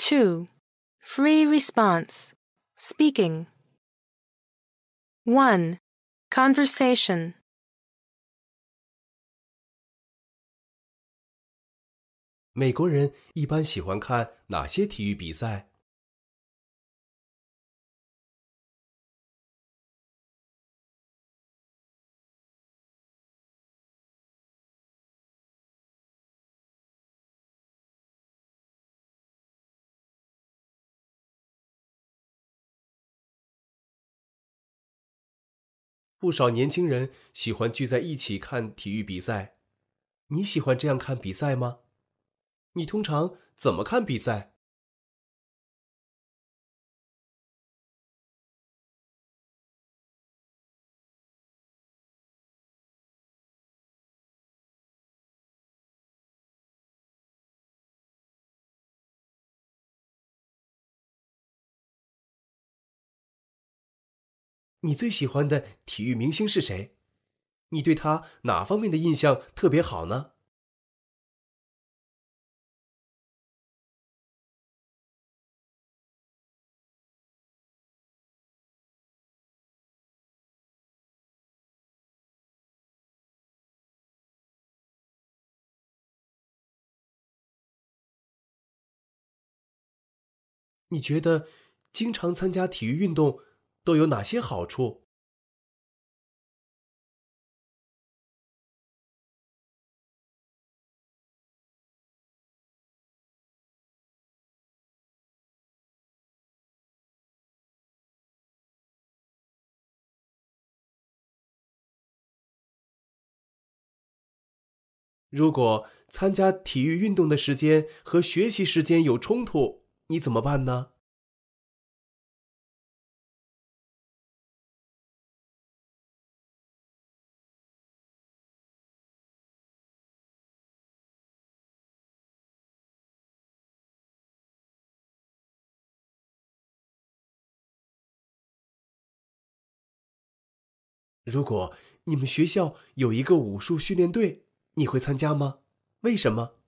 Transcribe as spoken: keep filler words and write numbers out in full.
two. Free response. Speaking. one. Conversation. 美国人一般喜欢看哪些体育比赛？不少年轻人喜欢聚在一起看体育比赛。你喜欢这样看比赛吗？你通常怎么看比赛？你最喜欢的体育明星是谁？你对他哪方面的印象特别好呢？你觉得经常参加体育运动都有哪些好处？如果参加体育运动的时间和学习时间有冲突，你怎么办呢？如果你们学校有一个武术训练队，你会参加吗？为什么？